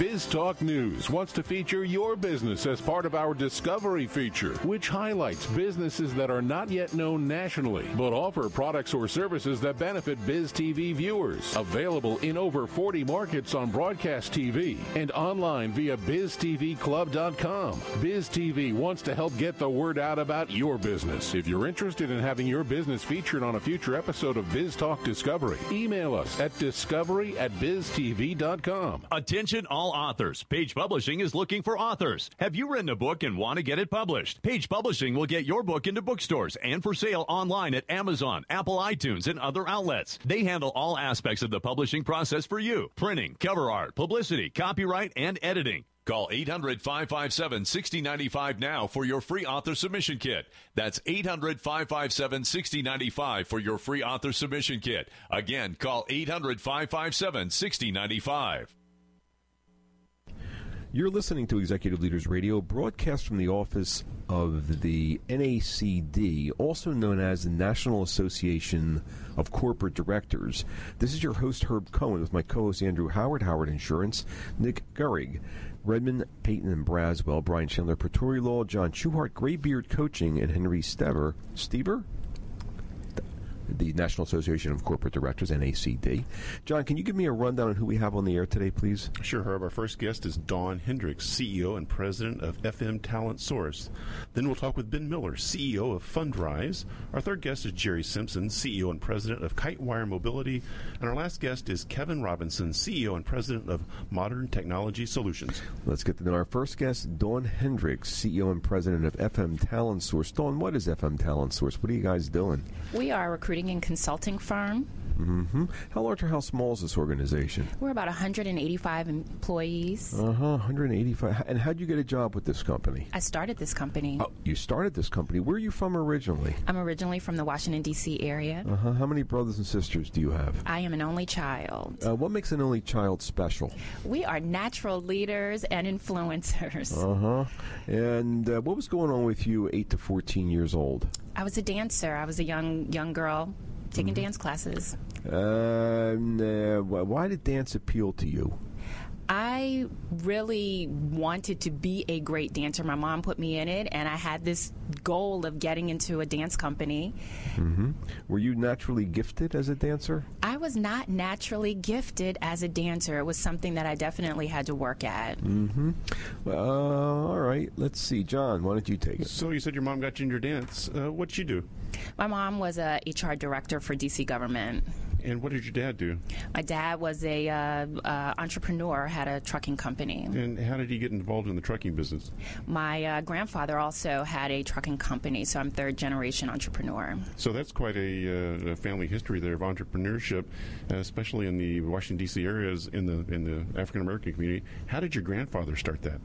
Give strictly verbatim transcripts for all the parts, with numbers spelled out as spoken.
BizTalk News wants to feature your business as part of our Discovery feature, which highlights businesses that are not yet known nationally, but offer products or services that benefit BizTV viewers. Available in over forty markets on broadcast T V and online via biz t v club dot com. BizTV wants to help get the word out about your business. If you're interested in having your business featured on a future episode of BizTalk Discovery, email us at discovery at biz t v dot com. Attention all authors. Page Publishing is looking for authors. Have you written a book and want to get it published? Page Publishing will get your book into bookstores and for sale online at Amazon, Apple iTunes, and other outlets. They handle all aspects of the publishing process for you. Printing, cover art, publicity, copyright, and editing. Call eight hundred, five five seven, six oh nine five now for your free author submission kit. That's eight hundred, five five seven, six oh nine five for your free author submission kit. Again, call eight hundred, five five seven, six oh nine five. You're listening to Executive Leaders Radio, broadcast from the office of the N A C D, also known as the National Association of Corporate Directors. This is your host, Herb Cohen, with my co-host, Andrew Howard, Howard Insurance, Nick Gehrig, Redmond, Peyton, and Braswell, Brian Chandler, Pretori Law, John Schuhart, Graybeard Coaching, and Henry Stever. Stever? The National Association of Corporate Directors, N A C D. John, can you give me a rundown on who we have on the air today, please? Sure, Herb. Our first guest is Dawn Hendricks, C E O and President of F M Talent Source. Then we'll talk with Ben Miller, C E O of Fundrise. Our third guest is Jerry Simpson, C E O and President of Kitewire Mobility. And our last guest is Kevin Robinson, C E O and President of Modern Technology Solutions. Let's get to know our first guest, Dawn Hendricks, C E O and President of F M Talent Source. Dawn, what is F M Talent Source? What are you guys doing? We are a recruiting and consulting firm. Mm-hmm. How large or how small is this organization? We're about one hundred eighty-five employees. Uh-huh, one hundred eighty-five. And how'd you get a job with this company? I started this company. Oh, you started this company. Where are you from originally? I'm originally from the Washington, D C area. Uh-huh. How many brothers and sisters do you have? I am an only child. Uh, what makes an only child special? We are natural leaders and influencers. Uh-huh. And uh, what was going on with you eight to fourteen years old? I was a dancer. I was a young young girl taking mm-hmm. dance classes. Uh, uh, why did dance appeal to you? I really wanted to be a great dancer. My mom put me in it, and I had this goal of getting into a dance company. Mm-hmm. Were you naturally gifted as a dancer? I was not naturally gifted as a dancer. It was something that I definitely had to work at. Mm-hmm. Uh, all right. Let's see. John, why don't you take it? So you said your mom got you into dance. Uh, what'd she do? My mom was a H R director for D C government. And what did your dad do? My dad was a uh, uh, entrepreneur, had a trucking company. And how did he get involved in the trucking business? My uh, grandfather also had a trucking company, so I'm third generation entrepreneur. So that's quite a, uh, a family history there of entrepreneurship, uh, especially in the Washington, D C areas in the in the African American community. How did your grandfather start that?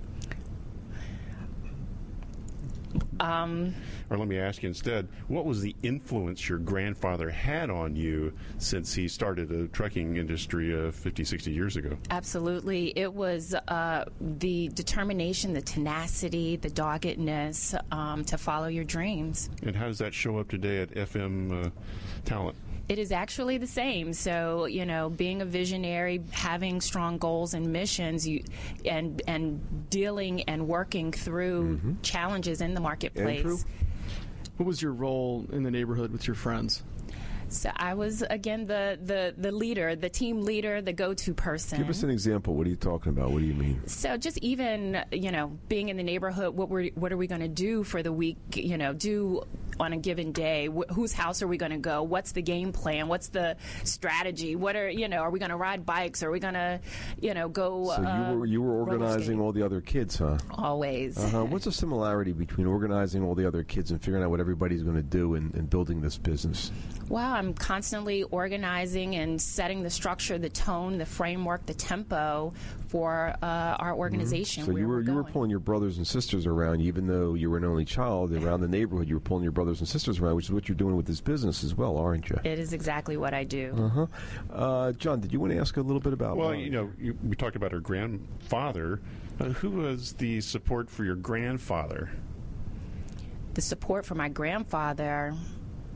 Um, or let me ask you instead, what was the influence your grandfather had on you since he started the trucking industry uh, fifty, sixty years ago? Absolutely. It was uh, the determination, the tenacity, the doggedness um, to follow your dreams. And how does that show up today at F M uh, Talent? It is actually the same. So, you know, being a visionary, having strong goals and missions, you, and and dealing and working through mm-hmm. challenges in the marketplace. Andrew? What was your role in the neighborhood with your friends? So I was, again, the, the, the leader, the team leader, the go-to person. Give us an example. What are you talking about? What do you mean? So just even, you know, being in the neighborhood, what we're, what are we going to do for the week, you know, do on a given day? Wh- whose house are we going to go? What's the game plan? What's the strategy? What are, you know, are we going to ride bikes? Are we going to, you know, go So uh, you were, you were organizing all the other kids, huh? Always. Uh-huh. What's the similarity between organizing all the other kids and figuring out what everybody's going to do and, and building this business? Well, I'm constantly organizing and setting the structure, the tone, the framework, the tempo for uh, our organization. Mm-hmm. So where you were we're you going. were pulling your brothers and sisters around, even though you were an only child around the neighborhood. You were pulling your brothers and sisters around, which is what you're doing with this business as well, aren't you? It is exactly what I do. Uh-huh. Uh, John, did you want to ask a little bit about? Well, you know, you, we talked about our grandfather. Uh, who was the support for your grandfather? The support for my grandfather.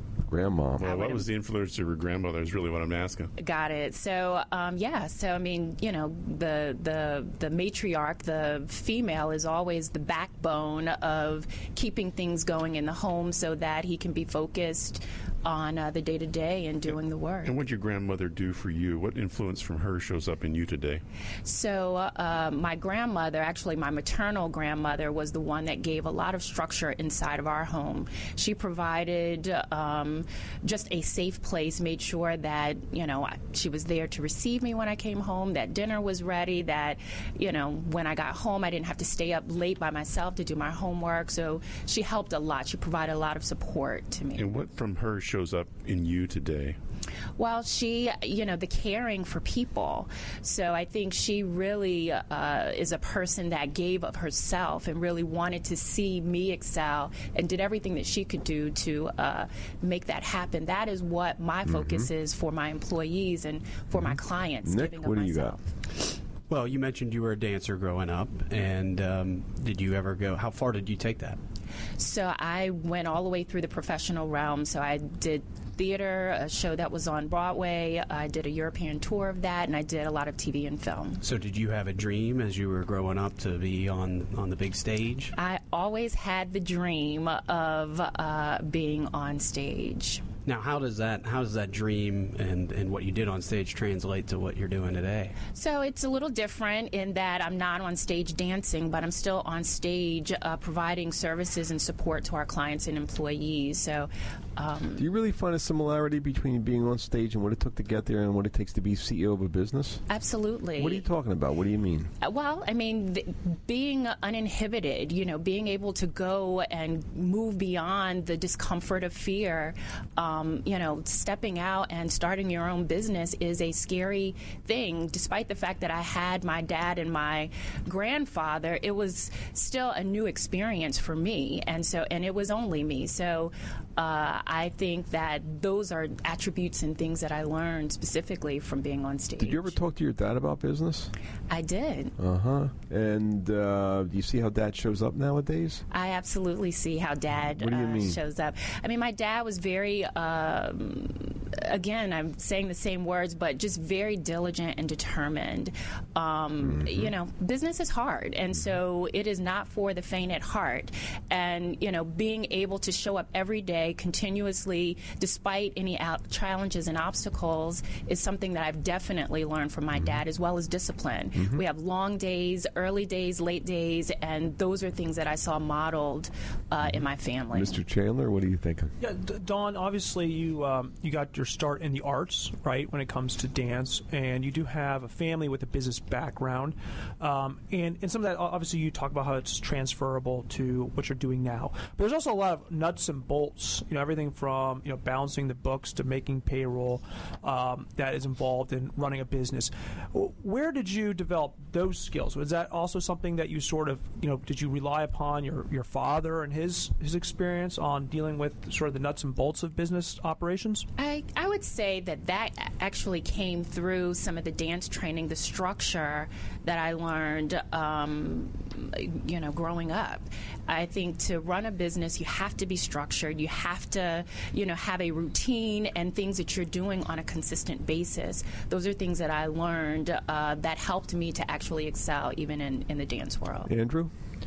grandma. Well, what was the influence of your grandmother is really what I'm asking. Got it. So, um, yeah. So, I mean, you know, the the the matriarch, the female, is always the backbone of keeping things going in the home so that he can be focused on uh, the day-to-day and doing the work. And what did your grandmother do for you? What influence from her shows up in you today? So uh, my grandmother, actually my maternal grandmother, was the one that gave a lot of structure inside of our home. She provided um, just a safe place, made sure that, you know, she was there to receive me when I came home, that dinner was ready, that, you know, when I got home I didn't have to stay up late by myself to do my homework. So she helped a lot. She provided a lot of support to me. And what from her shows up in you today? Well, she, you know, the caring for people. So I think she really uh, is a person that gave of herself and really wanted to see me excel and did everything that she could do to uh, make that happen. That is what my mm-hmm. focus is for my employees and for mm-hmm. my clients. Nick, giving what of do myself. you got? Well, you mentioned you were a dancer growing up, and um, did you ever go, how far did you take that? So I went all the way through the professional realm. So I did theater, a show that was on Broadway. I did a European tour of that, and I did a lot of T V and film. So did you have a dream as you were growing up to be on, on the big stage? I always had the dream of uh, being on stage. Now, how does that how does that dream and, and what you did on stage translate to what you're doing today? So it's a little different in that I'm not on stage dancing, but I'm still on stage uh, providing services and support to our clients and employees. So, um, do you really find a similarity between being on stage and what it took to get there and what it takes to be C E O of a business? Absolutely. What are you talking about? What do you mean? Uh, well, I mean, th- being uninhibited, you know, being able to go and move beyond the discomfort of fear. Um, you know, stepping out and starting your own business is a scary thing. Despite the fact that I had my dad and my grandfather, it was still a new experience for me, and so and it was only me. So uh, I think that those are attributes and things that I learned specifically from being on stage. Did you ever talk to your dad about business? I did. Uh-huh. And uh, do you see how dad shows up nowadays? I absolutely see how dad what do you uh, mean? shows up. I mean, my dad was very, um, again, I'm saying the same words, but just very diligent and determined. Um, mm-hmm. You know, business is hard, and so it is not for the faint at heart. And, you know, being able to show up every day continuously, despite any out- challenges and obstacles, is something that I've definitely learned from my mm-hmm. dad, as well as discipline. Mm-hmm. We have long days, early days, late days, and those are things that I saw modeled uh, in my family. Mister Chandler, what are you thinking? Yeah, D- Dawn, obviously you um, you got your start in the arts, right, when it comes to dance, and you do have a family with a business background. Um, and, and some of that, obviously, you talk about how it's transferable to what you're doing now. But there's also a lot of nuts and bolts, you know, everything from, you know, balancing the books to making payroll um, that is involved in running a business. Where did you develop those skills? Was that also something that you sort of, you know, did you rely upon your, your father and his his experience on dealing with sort of the nuts and bolts of business operations? I, I would say that that actually came through some of the dance training, the structure that I learned, um, you know, growing up. I think to run a business, you have to be structured. You have to, you know, have a routine and things that you're doing on a consistent basis. Those are things that I learned uh, that helped me to actually excel even in, in the dance world. Andrew?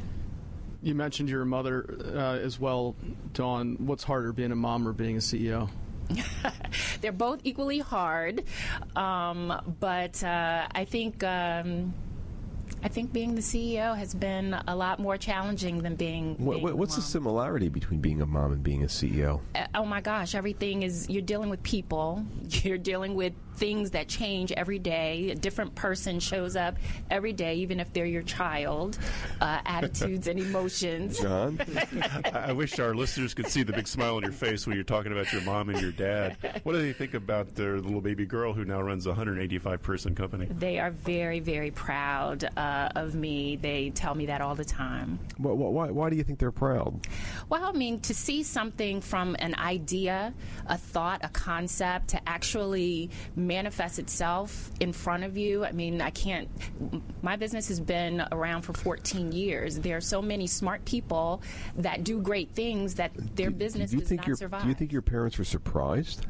You mentioned your mother uh, as well, Dawn. What's harder, being a mom or being a C E O? They're both equally hard, um, but uh, I think um, I think being the C E O has been a lot more challenging than being. What, being what's a the mom. similarity between being a mom and being a C E O? Uh, oh my gosh, everything is, you're dealing with people, you're dealing with things that change every day. A different person shows up every day, even if they're your child. Uh, attitudes and emotions. John? I wish our listeners could see the big smile on your face when you're talking about your mom and your dad. What do they think about their little baby girl who now runs a one hundred eighty-five person company? They are very, very proud uh, of me. They tell me that all the time. Why, why, why do you think they're proud? Well, I mean, to see something from an idea, a thought, a concept, to actually manifests itself in front of you. I mean, I can't, my business has been around for fourteen years. There are so many smart people that do great things that their do, business do you does think not your, survive. Do you think your parents were surprised?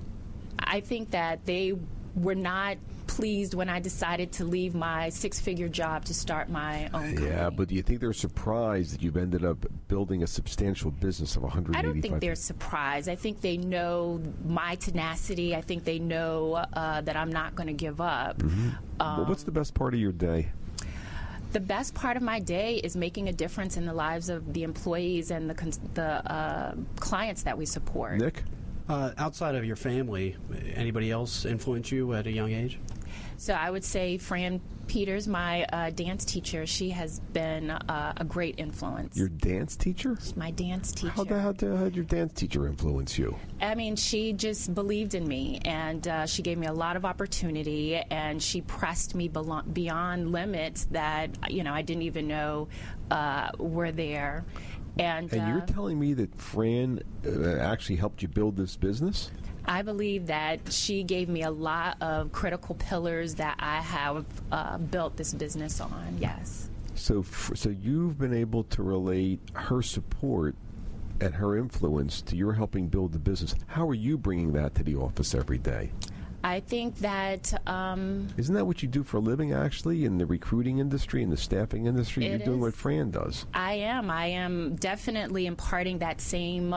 I think that they were not pleased when I decided to leave my six-figure job to start my own company. Yeah, but do you think they're surprised that you've ended up building a substantial business of one hundred eighty-five? I don't think they're surprised. I think they know my tenacity. I think they know uh, that I'm not going to give up. Mm-hmm. Um, well, what's the best part of your day? The best part of my day is making a difference in the lives of the employees and the, cons- the uh, clients that we support. Nick? Uh, outside of your family, anybody else influence you at a young age? So I would say Fran Peters, my uh, dance teacher, she has been uh, a great influence. Your dance teacher? My dance teacher. How the hell did your dance teacher influence you? I mean, she just believed in me, and uh, she gave me a lot of opportunity, and she pressed me belo- beyond limits that, you know, I didn't even know uh, were there. And, and uh, you're telling me that Fran uh, actually helped you build this business? I believe that she gave me a lot of critical pillars that I have uh, built this business on, yes. So, so you've been able to relate her support and her influence to your helping build the business. How are you bringing that to the office every day? I think that... Um, Isn't that what you do for a living, actually, in the recruiting industry, in the staffing industry? You're doing is. what Fran does. I am. I am definitely imparting that same, uh,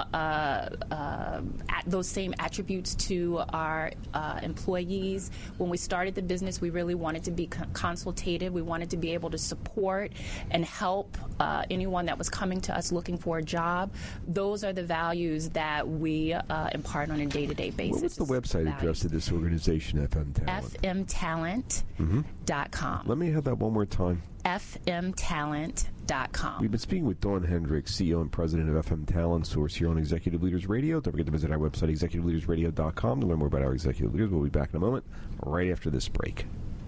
uh, at those same attributes to our uh, employees. When we started the business, we really wanted to be con- consultative. We wanted to be able to support and help uh, anyone that was coming to us looking for a job. Those are the values that we uh, impart on a day-to-day basis. What's the website Values. address of this organization? Organization F M Talent. F M talent dot com. Mm-hmm. Let me have that one more time. F M talent dot com. We've been speaking with Dawn Hendricks, C E O and President of F M Talent Source here on Executive Leaders Radio. Don't forget to visit our website, executive leaders radio dot com, to learn more about our executive leaders. We'll be back in a moment, right after this break.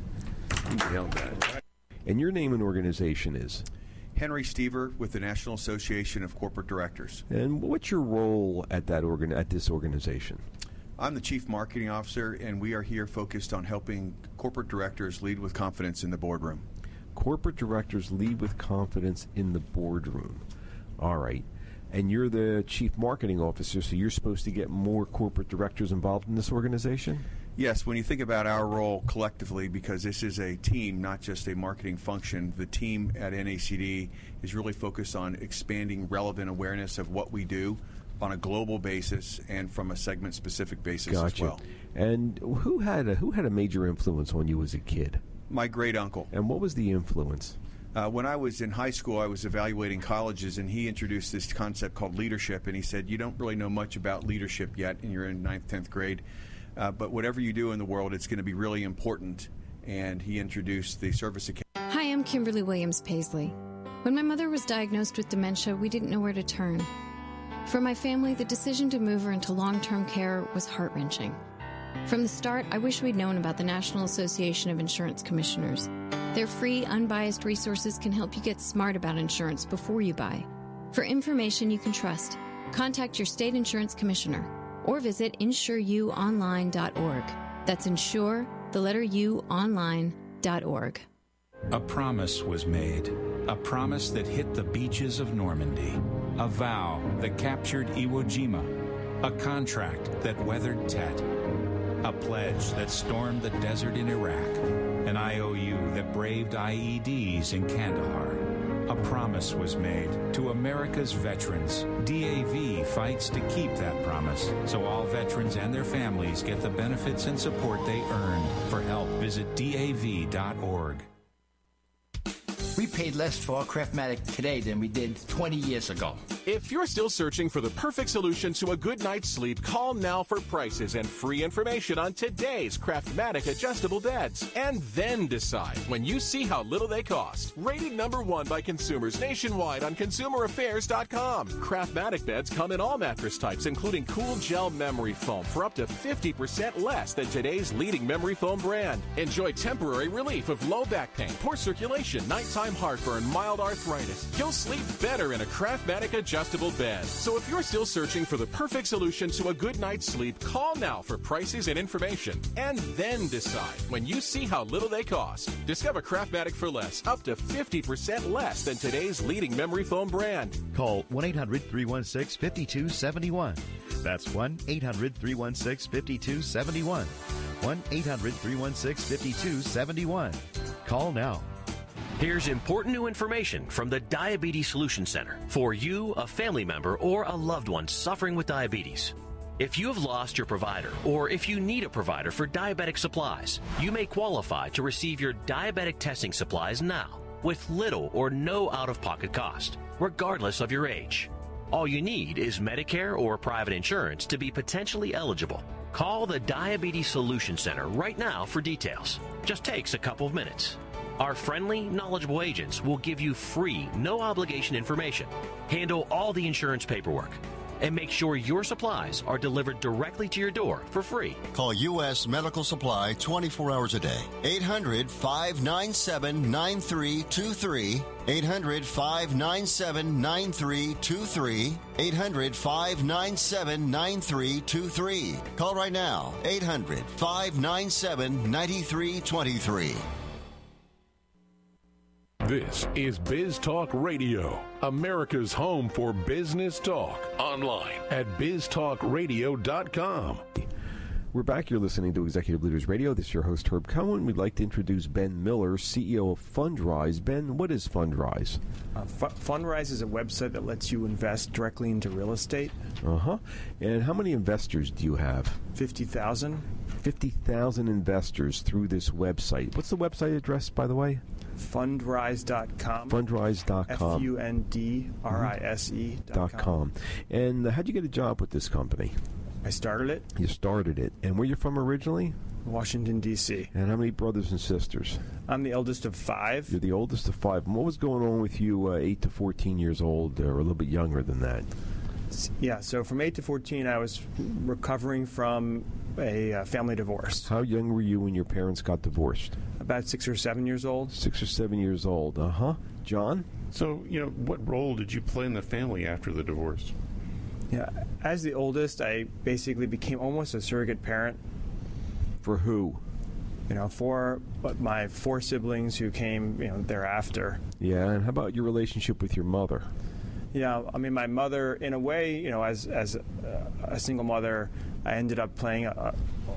You nailed that. And your name and organization is? Henry Stever with the National Association of Corporate Directors. And what's your role at that organ at this organization? I'm the Chief Marketing Officer, and we are here focused on helping corporate directors lead with confidence in the boardroom. Corporate directors lead with confidence in the boardroom. All right. And you're the Chief Marketing Officer, so you're supposed to get more corporate directors involved in this organization? Yes, when you think about our role collectively, because this is a team, not just a marketing function, the team at N A C D is really focused on expanding relevant awareness of what we do on a global basis and from a segment-specific basis gotcha. as well. And who had a, who had a major influence on you as a kid? My great uncle. And what was the influence? Uh, when I was in high school, I was evaluating colleges, and he introduced this concept called leadership. And he said, "You don't really know much about leadership yet, and you're in ninth, tenth grade. Uh, but whatever you do in the world, it's going to be really important." And he introduced the Service Academy. Hi, I'm Kimberly Williams Paisley. When my mother was diagnosed with dementia, we didn't know where to turn. For my family, the decision to move her into long-term care was heart-wrenching. From the start, I wish we'd known about the National Association of Insurance Commissioners. Their free, unbiased resources can help you get smart about insurance before you buy. For information you can trust, contact your state insurance commissioner or visit insure you online dot org. That's insure, the letter U, online dot org. A promise was made, a promise that hit the beaches of Normandy, a vow that captured Iwo Jima, a contract that weathered Tet, a pledge that stormed the desert in Iraq, an I O U that braved I E Ds in Kandahar. A promise was made to America's veterans. D A V fights to keep that promise, so all veterans and their families get the benefits and support they earned. For help, visit D A V dot org. We paid less for our Craftmatic today than we did twenty years ago. If you're still searching for the perfect solution to a good night's sleep, call now for prices and free information on today's Craftmatic adjustable beds. And then decide when you see how little they cost. Rated number one by consumers nationwide on consumer affairs dot com. Craftmatic beds come in all mattress types, including cool gel memory foam for up to fifty percent less than today's leading memory foam brand. Enjoy temporary relief of low back pain, poor circulation, nighttime heartburn, mild arthritis. You'll sleep better in a Craftmatic adjustable adjustable bed. So if you're still searching for the perfect solution to a good night's sleep, call now for prices and information, and then decide when you see how little they cost. Discover Craftmatic for less, up to fifty percent less than today's leading memory foam brand. Call one eight hundred three one six five two seven one. That's one eight hundred three one six five two seven one. one eight hundred three one six five two seven one. Call now. Here's important new information from the Diabetes Solution Center for you, a family member, or a loved one suffering with diabetes. If you have lost your provider, or if you need a provider for diabetic supplies, you may qualify to receive your diabetic testing supplies now with little or no out-of-pocket cost, regardless of your age. All you need is Medicare or private insurance to be potentially eligible. Call the Diabetes Solution Center right now for details. Just takes a couple of minutes. Our friendly, knowledgeable agents will give you free, no-obligation information, handle all the insurance paperwork, and make sure your supplies are delivered directly to your door for free. Call U S Medical Supply twenty-four hours a day. eight hundred, five nine seven, nine three two three. eight hundred, five nine seven, nine three two three. eight hundred, five nine seven, nine three two three. Call right now. eight hundred, five nine seven, nine three two three. This is Biz Talk Radio, America's home for business talk. Online at biz talk radio dot com. We're back. You're listening to Executive Leaders Radio. This is your host, Herb Cohen. We'd like to introduce Ben Miller, C E O of Fundrise. Ben, what is Fundrise? Uh, F- Fundrise is a website that lets you invest directly into real estate. Uh-huh. And how many investors do you have? fifty thousand. fifty thousand investors through this website. What's the website address, by the way? Fundrise dot com. Fundrise dot com. F U N D R I S E dot com. And uh, how'd you get a job with this company? I started it. You started it. And where you from originally? Washington, D C And how many brothers and sisters? I'm the eldest of five. You're the oldest of five. And what was going on with you uh, eight to fourteen years old, or a little bit younger than that? Yeah, so from eight to fourteen, I was recovering from a uh, family divorce. How young were you when your parents got divorced? About six or seven years old. Six or seven years old, uh-huh. John? So, you know, what role did you play in the family after the divorce? Yeah, as the oldest, I basically became almost a surrogate parent. For who? You know, for my four siblings who came, you know, thereafter. Yeah, and how about your relationship with your mother? Yeah, I mean, my mother, in a way, you know, as as a, a single mother, I ended up playing a,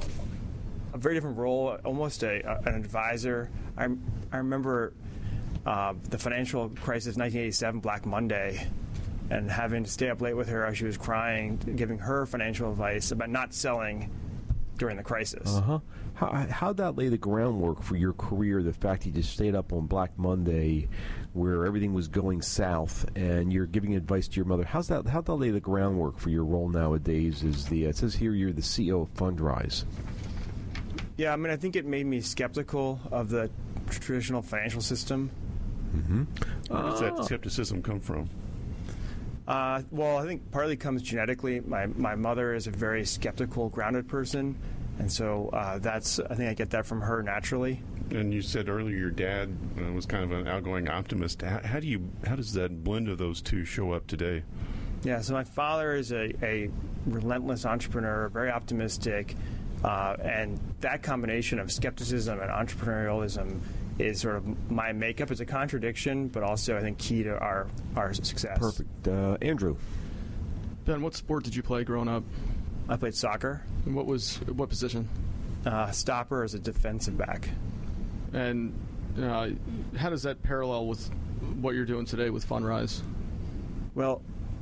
a very different role, almost a, a, an advisor. I, I remember uh, the financial crisis, nineteen eighty-seven, Black Monday, and having to stay up late with her as she was crying, giving her financial advice about not selling during the crisis. Uh-huh. How, how'd that lay the groundwork for your career, the fact you just stayed up on Black Monday where everything was going south and you're giving advice to your mother? How's that, how'd that lay the groundwork for your role nowadays as the, it says here you're the C E O of Fundrise. Yeah, I mean, I think it made me skeptical of the traditional financial system. Mm-hmm. Where does that skepticism come from? Uh, well, I think partly comes genetically. My my mother is a very skeptical, grounded person, and so uh, that's I think I get that from her naturally. And you said earlier your dad uh, was kind of an outgoing optimist. How, how do you how does that blend of those two show up today? Yeah, so my father is a, a relentless entrepreneur, very optimistic, uh, and that combination of skepticism and entrepreneurialism is sort of my makeup. It's a contradiction, but also I think key to our, our success. Perfect. Uh, Andrew? Ben, what sport did you play growing up? I played soccer. And what was what position? Uh, stopper as a defensive back. And uh, how does that parallel with what you're doing today with Fundrise? Well,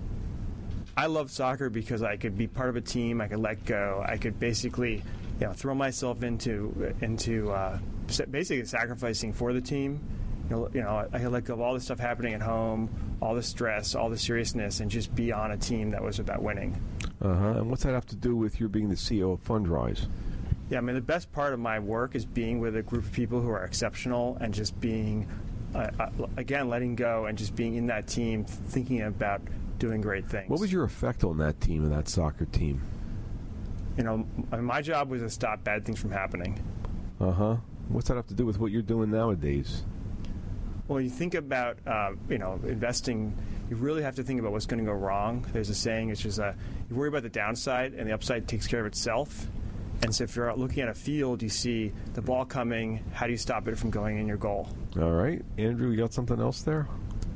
I love soccer because I could be part of a team. I could let go. I could basically, you know, throw myself into into uh, basically sacrificing for the team. You know, you know, I could let go of all the stuff happening at home, all the stress, all the seriousness, and just be on a team that was about winning. Uh huh. And what's that have to do with your being the C E O of Fundrise? Yeah, I mean, the best part of my work is being with a group of people who are exceptional and just being, uh, uh, again, letting go and just being in that team, thinking about doing great things. What was your effect on that team and that soccer team? You know, I mean, my job was to stop bad things from happening. Uh huh. What's that have to do with what you're doing nowadays? Well, you think about, uh, you know, investing, you really have to think about what's going to go wrong. There's a saying, it's just, uh, you worry about the downside, and the upside takes care of itself. And so if you're out looking at a field, you see the ball coming, how do you stop it from going in your goal? All right. Andrew, you got something else there?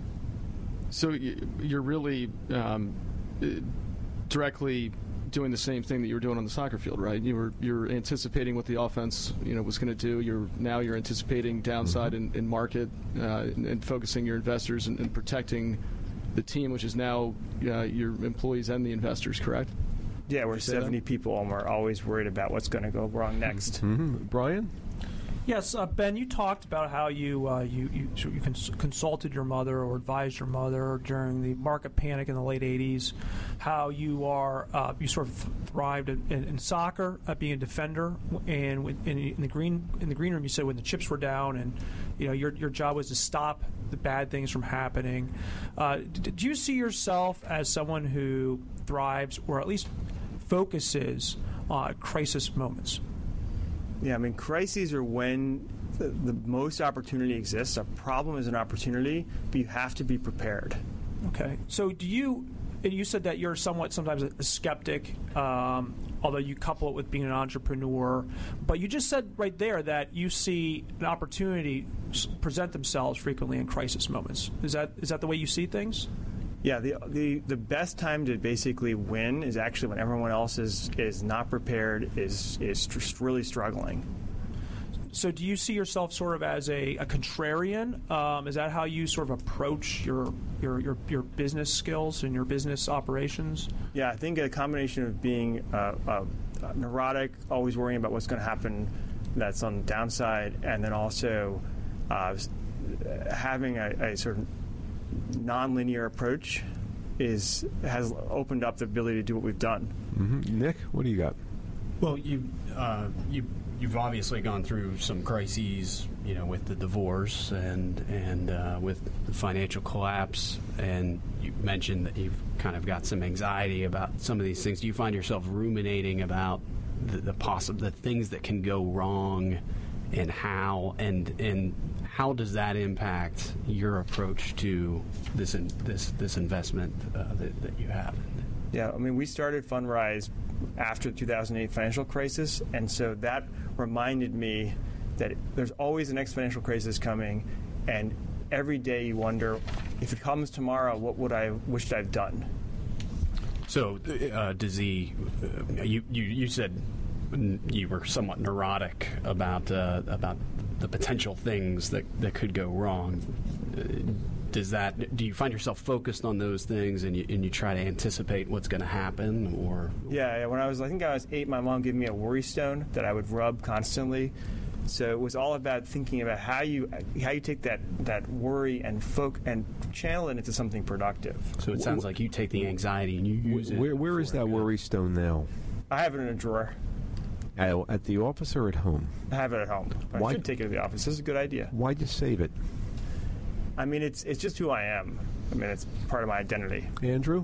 So you're really um, directly doing the same thing that you were doing on the soccer field, right? You were you're anticipating what the offense, you know, was going to do. You're now you're anticipating downside in, in market uh, and, and focusing your investors and, and protecting the team, which is now uh, your employees and the investors, correct? Yeah, we're seventy that? people, and we're always worried about what's going to go wrong next. Mm-hmm. Brian? Yes, uh, Ben, you talked about how you uh, you you, so you cons- consulted your mother or advised your mother during the market panic in the late eighties. How you are uh, you sort of thrived in, in, in soccer, uh, being a defender, and in, in the green in the green room. You said when the chips were down, and you know your your job was to stop the bad things from happening. Uh, d- do you see yourself as someone who thrives, or at least focuses on crisis moments? Yeah, I mean, crises are when the, the most opportunity exists. A problem is an opportunity, but you have to be prepared. Okay. So do you, and you said that you're somewhat sometimes a skeptic, um, although you couple it with being an entrepreneur. But you just said right there that you see an opportunity present themselves frequently in crisis moments. Is that is that the way you see things? Yeah, the, the the best time to basically win is actually when everyone else is, is not prepared, is is tr- really struggling. So do you see yourself sort of as a, a contrarian? Um, is that how you sort of approach your, your, your, your business skills and your business operations? Yeah, I think a combination of being uh, uh, neurotic, always worrying about what's going to happen that's on the downside, and then also uh, having a, a sort of non-linear approach is has opened up the ability to do what we've done. Mm-hmm. Nick, what do you got? Well, you uh, you you've obviously gone through some crises, you know, with the divorce and and uh, with the financial collapse, and you mentioned that you've kind of got some anxiety about some of these things. Do you find yourself ruminating about the, the possible the things that can go wrong, and how and and how does that impact your approach to this in, this this investment uh, that, that you have? Yeah, I mean, we started Fundrise after the two thousand eight financial crisis, and so that reminded me that there's always the next financial crisis coming, and every day you wonder, if it comes tomorrow, what would I wished I've done? So, uh, does he? Uh, you, you you said you were somewhat neurotic about uh, about the potential things that, that could go wrong. Does that? Do you find yourself focused on those things, and you and you try to anticipate what's going to happen, or? Yeah, yeah, when I was, I think I was eight, my mom gave me a worry stone that I would rub constantly. So it was all about thinking about how you how you take that, that worry and folk and channel it into something productive. So it sounds like you take the anxiety and you use it. Where where is that worry stone now? I have it in a drawer. At, at the office or at home? I have it at home. Why? I should take it to the office. This is a good idea. Why'd you save it? I mean, it's it's just who I am. I mean, it's part of my identity. Andrew?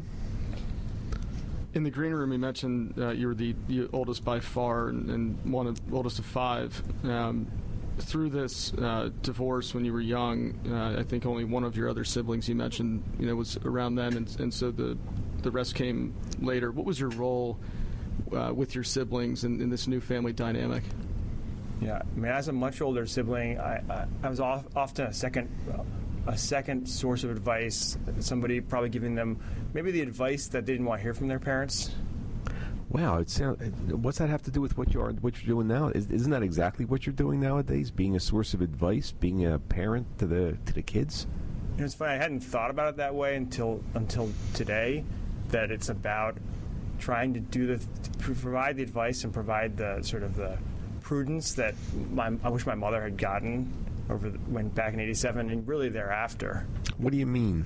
In the green room, you mentioned uh, you were the, the oldest by far and, and one of oldest of five. Um, through this uh, divorce when you were young, uh, I think only one of your other siblings you mentioned, you know, was around then, and, and so the the rest came later. What was your role uh, with your siblings in, in this new family dynamic? Yeah, I mean, as a much older sibling, I, I, I was off, often a second. Uh, a second source of advice, somebody probably giving them maybe the advice that they didn't want to hear from their parents. Wow, it sound, what's that have to do with what you are, what you're doing now? Is, isn't that exactly what you're doing nowadays? Being a source of advice, being a parent to the to the kids? You know, it's funny. I hadn't thought about it that way until until today. That it's about trying to do the to provide the advice and provide the sort of the prudence that my, I wish my mother had gotten over the, when back in eighty-seven and really thereafter. What do you mean?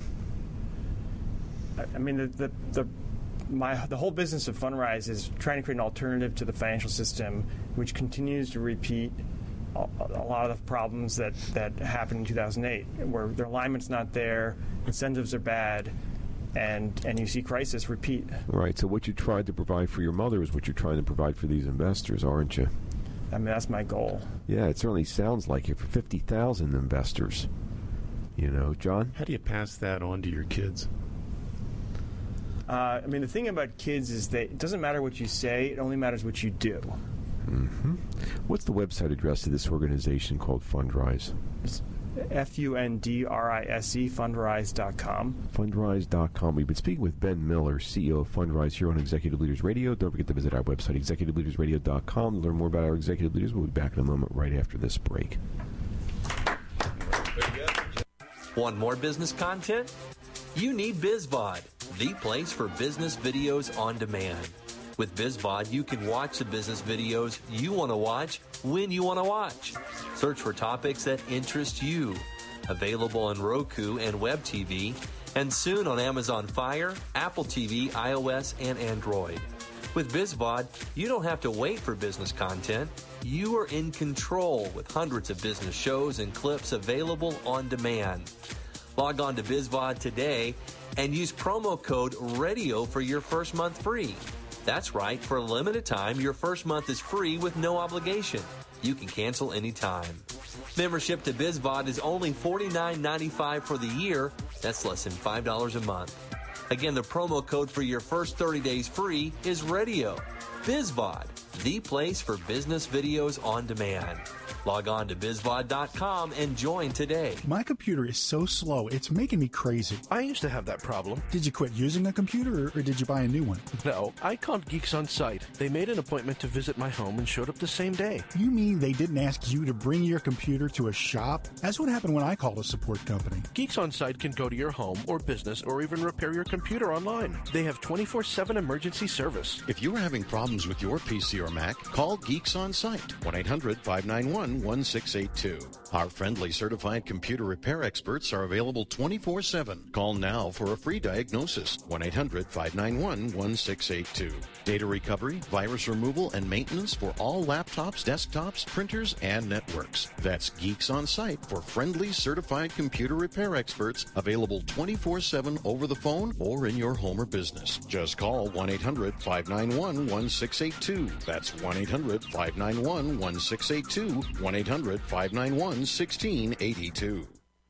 I, I mean the the, the my the whole business of Fundrise is trying to create an alternative to the financial system, which continues to repeat a, a lot of the problems that, that happened in two thousand eight, where their alignment's not there, incentives are bad, and and you see crisis repeat. Right. So what you tried to provide for your mother is what you're trying to provide for these investors, aren't you? I mean, that's my goal. Yeah, it certainly sounds like it for fifty thousand investors. You know, John? How do you pass that on to your kids? Uh, I mean, the thing about kids is that it doesn't matter what you say, it only matters what you do. Mm-hmm. What's the website address of this organization called Fundrise? It's F U N D R I S E, fundrise dot com. Fundrise dot com. We've been speaking with Ben Miller, C E O of Fundrise, here on Executive Leaders Radio. Don't forget to visit our website, executive leaders radio dot com, to learn more about our executive leaders. We'll be back in a moment right after this break. Want more business content? You need BizVod, the place for business videos on demand. With BizVod, you can watch the business videos you want to watch when you want to watch. Search for topics that interest you. Available on Roku and Web T V, and soon on Amazon Fire, Apple T V, iOS, and Android. With BizVod, you don't have to wait for business content. You are in control with hundreds of business shows and clips available on demand. Log on to BizVod today and use promo code RADIO for your first month free. That's right, for a limited time, your first month is free with no obligation. You can cancel anytime. Membership to BizVod is only forty-nine ninety-five for the year. That's less than five dollars a month. Again, the promo code for your first thirty days free is RADIO. BizVod, the place for business videos on demand. Log on to bizvod dot com and join today. My computer is so slow, it's making me crazy. I used to have that problem. Did you quit using a computer, or, or did you buy a new one? No, I called Geeks On Site. They made an appointment to visit my home and showed up the same day. You mean they didn't ask you to bring your computer to a shop? That's what happened when I called a support company. Geeks On Site can go to your home or business or even repair your computer online. They have twenty-four seven emergency service. If you are having problems with your P C or Mac, call Geeks On Site, one eight hundred five nine one one six eight two. Our friendly certified computer repair experts are available twenty-four seven. Call now for a free diagnosis, one eight hundred five nine one one six eight two. Data recovery, virus removal, and maintenance for all laptops, desktops, printers, and networks. That's Geeks On Site for friendly certified computer repair experts, available twenty-four seven over the phone or in your home or business. Just call one eight hundred five nine one one six eight two. That's one eight hundred five nine one one six eight two, one eight hundred five nine one one six eight two.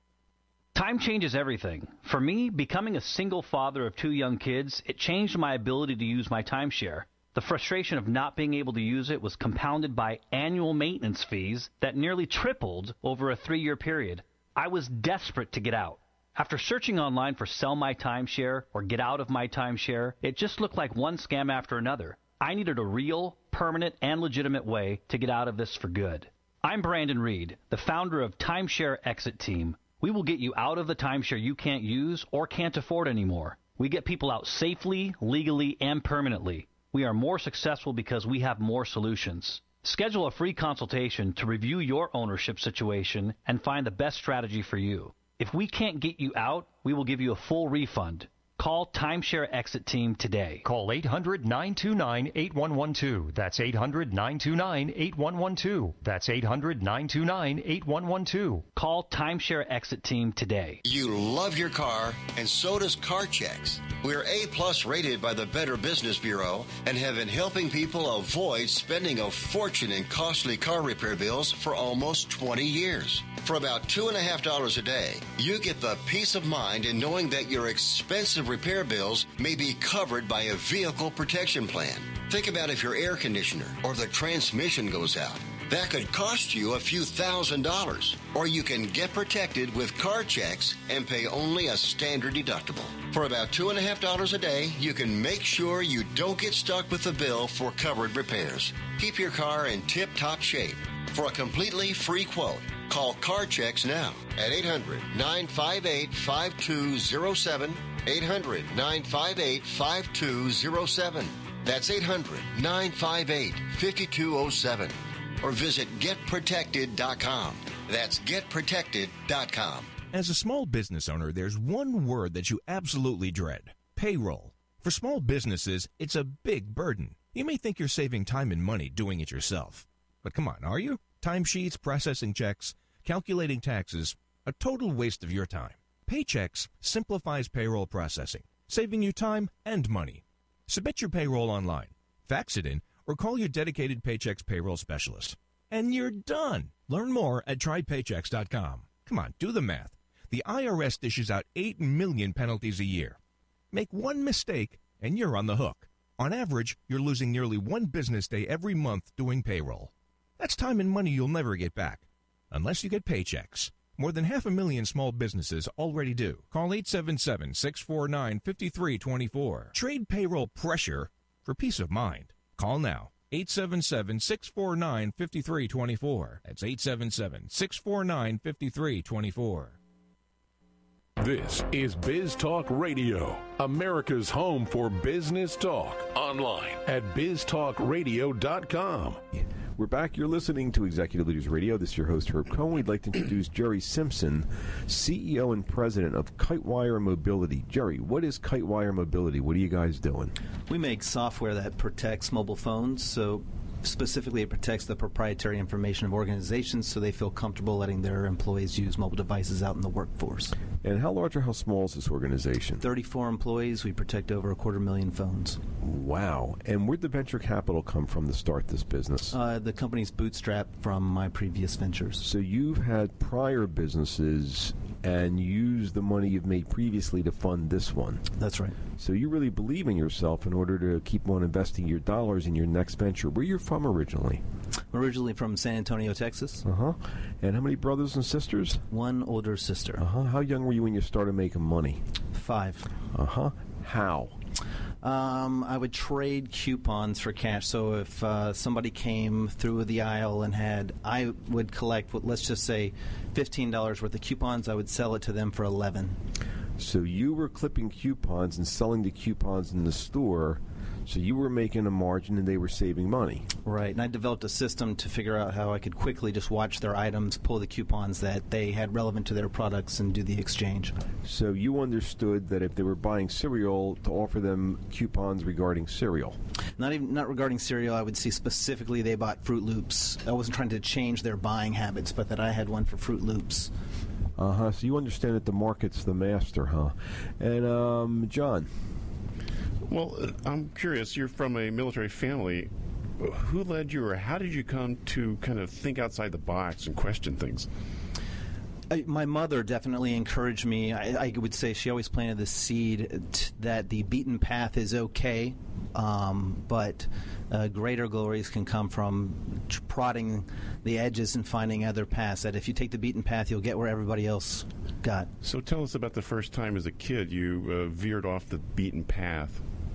Time changes everything. For me, becoming a single father of two young kids, it changed my ability to use my timeshare. The frustration of not being able to use it was compounded by annual maintenance fees that nearly tripled over a three-year period. I was desperate to get out. After searching online for Sell My Timeshare or Get Out of My Timeshare, it just looked like one scam after another. I needed a real, permanent, and legitimate way to get out of this for good. I'm Brandon Reed, the founder of Timeshare Exit Team. We will get you out of the timeshare you can't use or can't afford anymore. We get people out safely, legally, and permanently. We are more successful because we have more solutions. Schedule a free consultation to review your ownership situation and find the best strategy for you. If we can't get you out, we will give you a full refund. Call Timeshare Exit Team today. Call eight hundred nine two nine eight one one two. That's eight hundred nine two nine eight one one two. That's eight hundred nine two nine eight one one two. Call Timeshare Exit Team today. You love your car, and so does CarChecks. We're A-plus rated by the Better Business Bureau and have been helping people avoid spending a fortune in costly car repair bills for almost twenty years. For about two and a half dollars a day, you get the peace of mind in knowing that your expensive repair bills may be covered by a vehicle protection plan. Think about if your air conditioner or the transmission goes out. That could cost you a few thousand dollars. Or you can get protected with CarChecks and pay only a standard deductible. For about two and a half dollars a day, you can make sure you don't get stuck with the bill for covered repairs. Keep your car in tip-top shape. For a completely free quote, call CarChecks now at eight hundred nine five eight five two zero seven, eight hundred nine five eight five two zero seven. That's eight hundred nine five eight five two zero seven. Or visit get protected dot com. That's get protected dot com. As a small business owner, there's one word that you absolutely dread: payroll. For small businesses, it's a big burden. You may think you're saving time and money doing it yourself. But come on, are you? Timesheets, processing checks, calculating taxes, a total waste of your time. Paychex simplifies payroll processing, saving you time and money. Submit your payroll online, fax it in, or call your dedicated Paychex payroll specialist. And you're done. Learn more at try paychex dot com. Come on, do the math. The I R S dishes out eight million penalties a year. Make one mistake, and you're on the hook. On average, you're losing nearly one business day every month doing payroll. That's time and money you'll never get back, unless you get paychecks. More than half a million small businesses already do. Call eight seven seven, six four nine, five three two four. Trade payroll pressure for peace of mind. Call now. eight seven seven, six four nine, five three two four. That's eight seven seven, six four nine, five three two four. This is Biz Talk Radio, America's home for business talk. Online at biz talk radio dot com. We're back. You're listening to Executive Leaders Radio. This is your host, Herb Cohen. We'd like to introduce Jerry Simpson, C E O and President of Kitewire Mobility. Jerry, what is Kitewire Mobility? What are you guys doing? We make software that protects mobile phones, so specifically it protects the proprietary information of organizations so they feel comfortable letting their employees use mobile devices out in the workforce. And how large or how small is this organization? thirty-four employees. We protect over a quarter million phones. Wow. And where'd the venture capital come from to start this business? Uh, the company's bootstrapped from my previous ventures. So you've had prior businesses and used the money you've made previously to fund this one. That's right. So you really believe in yourself in order to keep on investing your dollars in your next venture. Where you're from originally? I'm originally from San Antonio, Texas. Uh-huh. And how many brothers and sisters? One older sister. Uh-huh. How young were you when you started making money? Five. Uh-huh. How? Um, I would trade coupons for cash. So if uh, somebody came through the aisle and had, I would collect, what, let's just say, fifteen dollars worth of coupons. I would sell it to them for eleven dollars. So you were clipping coupons and selling the coupons in the store. So you were making a margin and they were saving money. Right, and I developed a system to figure out how I could quickly just watch their items, pull the coupons that they had relevant to their products, and do the exchange. So you understood that if they were buying cereal, to offer them coupons regarding cereal. Not even not regarding cereal. I would see specifically they bought Fruit Loops. I wasn't trying to change their buying habits, but that I had one for Fruit Loops. Uh-huh, so you understand that the market's the master, huh? And, um, John? Well, I'm curious. You're from a military family. Who led you, or how did you come to kind of think outside the box and question things? I, my mother definitely encouraged me. I, I would say she always planted the seed t- that the beaten path is okay, um, but uh, greater glories can come from tr- prodding the edges and finding other paths. That if you take the beaten path, you'll get where everybody else got. So tell us about the first time as a kid you uh, veered off the beaten path.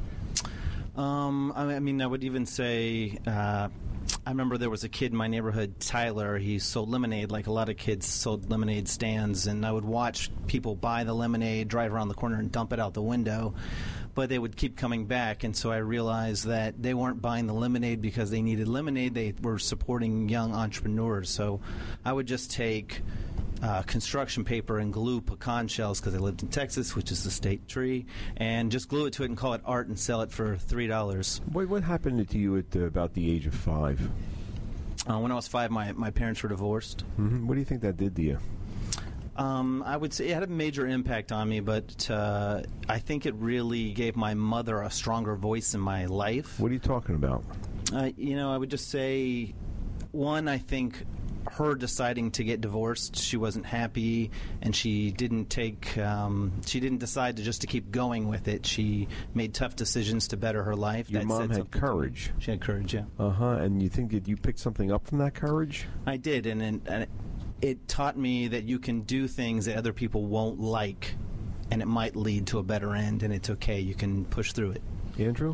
Um, I mean, I would even say, uh, I remember there was a kid in my neighborhood, Tyler. He sold lemonade like a lot of kids sold lemonade stands, and I would watch people buy the lemonade, drive around the corner, and dump it out the window. But they would keep coming back, and so I realized that they weren't buying the lemonade because they needed lemonade. They were supporting young entrepreneurs. So I would just take Uh, construction paper and glue pecan shells, because I lived in Texas, which is the state tree, and just glue it to it and call it art and sell it for three dollars. What, what happened to you at uh, about the age of five? Uh, when I was five, my, my parents were divorced. Mm-hmm. What do you think that did to you? Um, I would say it had a major impact on me, but uh, I think it really gave my mother a stronger voice in my life. What are you talking about? Uh, you know, I would just say, one, I think her deciding to get divorced, she wasn't happy, and she didn't take um, she didn't decide to just to keep going with it. She made tough decisions to better her life. Your that mom had courage. She had courage, yeah. Uh-huh. And you think that you picked something up from that courage? I did, and, and, and it taught me that you can do things that other people won't like, and it might lead to a better end, and it's okay. You can push through it. Andrew?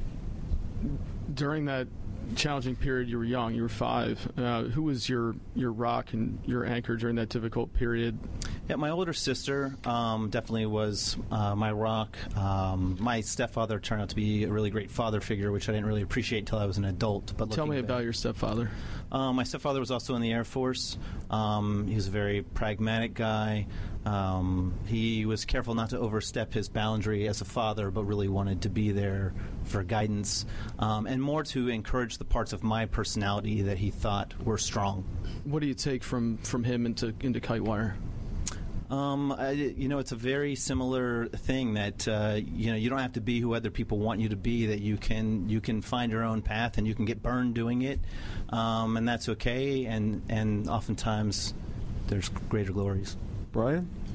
During that challenging period, you were young, you were five. Uh, who was your, your rock and your anchor during that difficult period? Yeah, my older sister um, definitely was uh, my rock. Um, my stepfather turned out to be a really great father figure, which I didn't really appreciate until I was an adult. But Tell me back, about your stepfather. Um, my stepfather was also in the Air Force. Um, he was a very pragmatic guy. Um, he was careful not to overstep his boundary as a father, but really wanted to be there for guidance um, and more to encourage the parts of my personality that he thought were strong. What do you take from, from him into into Kitewire? Um, I, you know, it's a very similar thing that uh, you know you don't have to be who other people want you to be. That you can you can find your own path, and you can get burned doing it, um, and that's okay. And and oftentimes there's greater glories. Brian?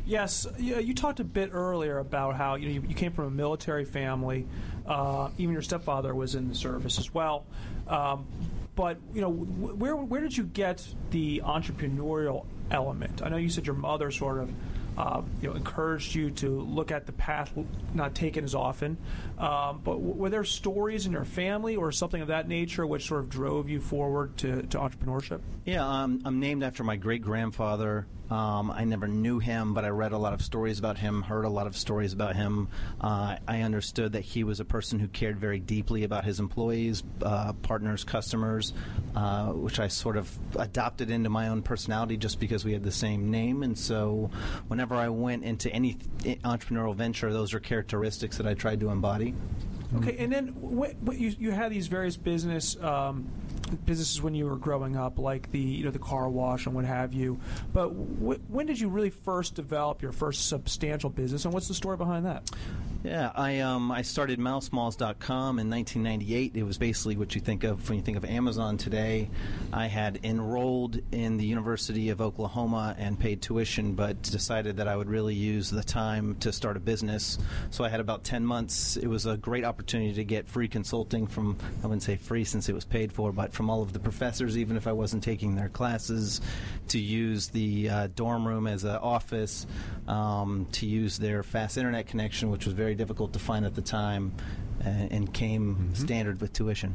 Yes, you, you talked a bit earlier about how you know you, you came from a military family. Uh, even your stepfather was in the service as well. Um, but you know, where where did you get the entrepreneurial element? I know you said your mother sort of uh, you know encouraged you to look at the path not taken as often. Um, but w- were there stories in your family or something of that nature which sort of drove you forward to, to entrepreneurship? Yeah, um, I'm named after my great grandfather. Um, I never knew him, but I read a lot of stories about him, heard a lot of stories about him. Uh, I understood that he was a person who cared very deeply about his employees, uh, partners, customers, uh, which I sort of adopted into my own personality just because we had the same name. And so whenever I went into any th- entrepreneurial venture, those are characteristics that I tried to embody. Okay, and then what, what you, you had these various business um, businesses when you were growing up, like the you know the car wash and what have you. But wh- when did you really first develop your first substantial business, and what's the story behind that? Yeah, I um, I started mouse malls dot com in nineteen ninety-eight. It was basically what you think of when you think of Amazon today. I had enrolled in the University of Oklahoma and paid tuition, but decided that I would really use the time to start a business. So I had about ten months. It was a great opportunity to get free consulting from, I wouldn't say free since it was paid for, but from all of the professors, even if I wasn't taking their classes, to use the uh, dorm room as an office, um, to use their fast internet connection, which was very difficult to find at the time, uh, and came mm-hmm. standard with tuition.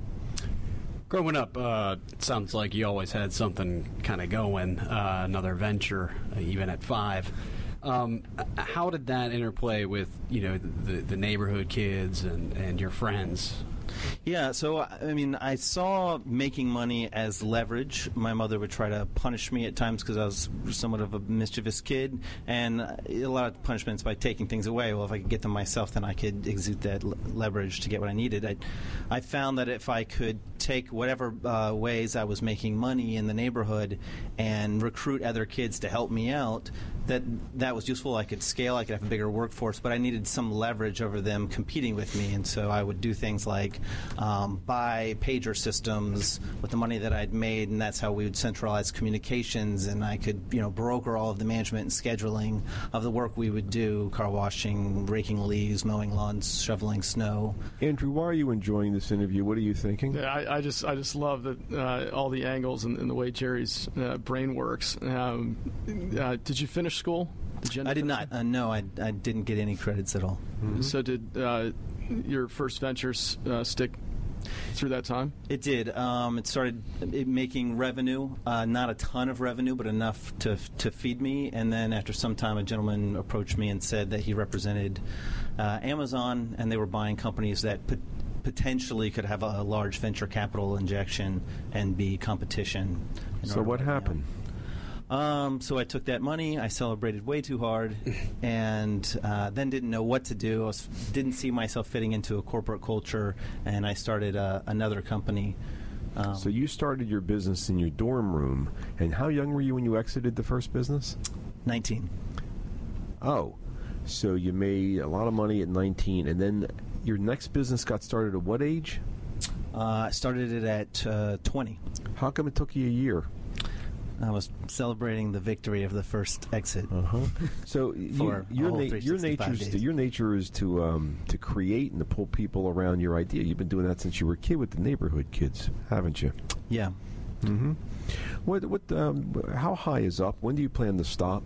Growing up, uh, it sounds like you always had something kind of going, uh, another venture, uh, even at five. Um, how did that interplay with, you know, the, the neighborhood kids and, and your friends? Yeah, so, I mean, I saw making money as leverage. My mother would try to punish me at times because I was somewhat of a mischievous kid, and a lot of punishments by taking things away. Well, if I could get them myself, then I could exude that l- leverage to get what I needed. I, I found that if I could take whatever uh, ways I was making money in the neighborhood and recruit other kids to help me out, that that was useful. I could scale, I could have a bigger workforce, but I needed some leverage over them competing with me, and so I would do things like um, buy pager systems with the money that I'd made, and that's how we would centralize communications, and I could, you know, broker all of the management and scheduling of the work we would do, car washing, raking leaves, mowing lawns, shoveling snow. Andrew, why are you enjoying this interview? What are you thinking? Yeah, I, I just I just love that uh, all the angles and, and the way Jerry's uh, brain works. Um, uh, did you finish school? Did you I did not. Uh, no, I, I didn't get any credits at all. Mm-hmm. So did uh, your first ventures uh, stick through that time? It did. Um, it started it making revenue, uh, not a ton of revenue, but enough to to feed me. And then after some time, a gentleman approached me and said that he represented uh, Amazon, and they were buying companies that put potentially could have a, a large venture capital injection and be competition. So what happened? Um, so I took that money, I celebrated way too hard, and uh, then didn't know what to do. I was, didn't see myself fitting into a corporate culture, and I started uh, another company. Um, so you started your business in your dorm room, and how young were you when you exited the first business? nineteen. Oh, so you made a lot of money at nineteen, and then your next business got started at what age? Uh, I started it at uh, twenty. How come it took you a year? I was celebrating the victory of the first exit. Uh-huh. So you, your na- your nature is to, your nature is to um, to create and to pull people around your idea. You've been doing that since you were a kid with the neighborhood kids, haven't you? Yeah. Mm-hmm. What what? Um, how high is up? When do you plan to stop?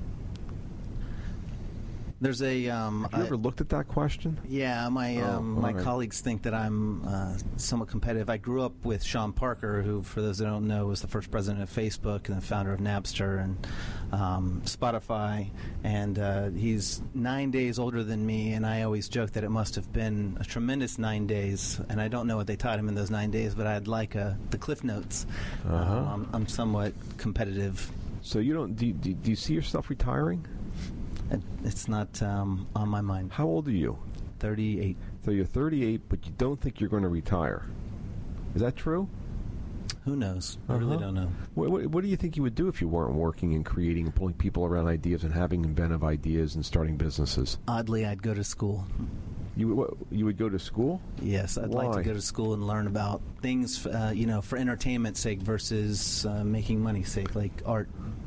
There's a. Um, Have you I, ever looked at that question? Yeah, my oh, um, my right. colleagues think that I'm uh, somewhat competitive. I grew up with Sean Parker, who, for those that don't know, was the first president of Facebook and the founder of Napster and um, Spotify. And uh, he's nine days older than me, and I always joke that it must have been a tremendous nine days. And I don't know what they taught him in those nine days, but I'd like uh, the Cliff Notes. Uh-huh. Um, I'm, I'm somewhat competitive. So you don't do, do, do you see yourself retiring? It's not um, on my mind. How old are you? thirty-eight. So you're thirty-eight, but you don't think you're going to retire. Is that true? Who knows? I uh-huh. really don't know. What, what, what do you think you would do if you weren't working and creating and pulling people around ideas and having inventive ideas and starting businesses? Oddly, I'd go to school. You what, you would go to school? Yes, I'd Why? like to go to school and learn about things, uh, you know, for entertainment's sake versus uh, making money's sake, like art.